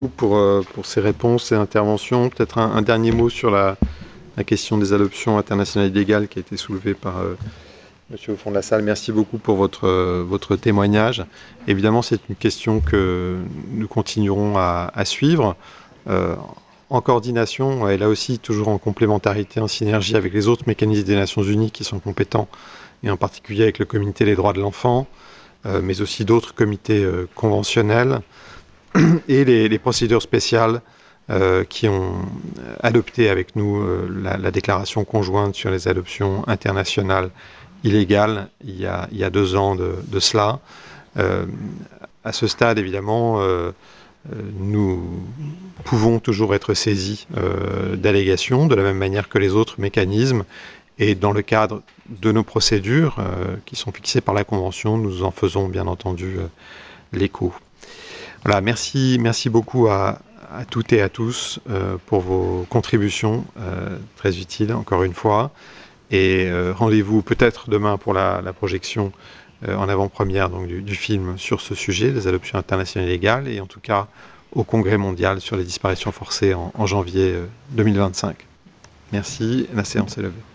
Pour ces réponses et interventions. Peut-être un dernier mot sur la question des adoptions internationales illégales qui a été soulevée par monsieur au fond de la salle. Merci beaucoup pour votre témoignage. Évidemment, c'est une question que nous continuerons à suivre en coordination et là aussi toujours en complémentarité, en synergie avec les autres mécanismes des Nations Unies qui sont compétents et en particulier avec le Comité des droits de l'enfant, mais aussi d'autres comités conventionnels et les procédures spéciales qui ont adopté avec nous la déclaration conjointe sur les adoptions internationales illégales il y a 2 ans de cela. Euh, à ce stade, évidemment, nous pouvons toujours être saisis d'allégations, de la même manière que les autres mécanismes, et dans le cadre de nos procédures qui sont fixées par la Convention, nous en faisons bien entendu l'écho. Voilà, merci beaucoup à toutes et à tous pour vos contributions très utiles, encore une fois. Et rendez-vous peut-être demain pour la projection en avant-première donc, du film sur ce sujet, des adoptions internationales illégales, et en tout cas au Congrès mondial sur les disparitions forcées en janvier 2025. Merci, la séance est levée.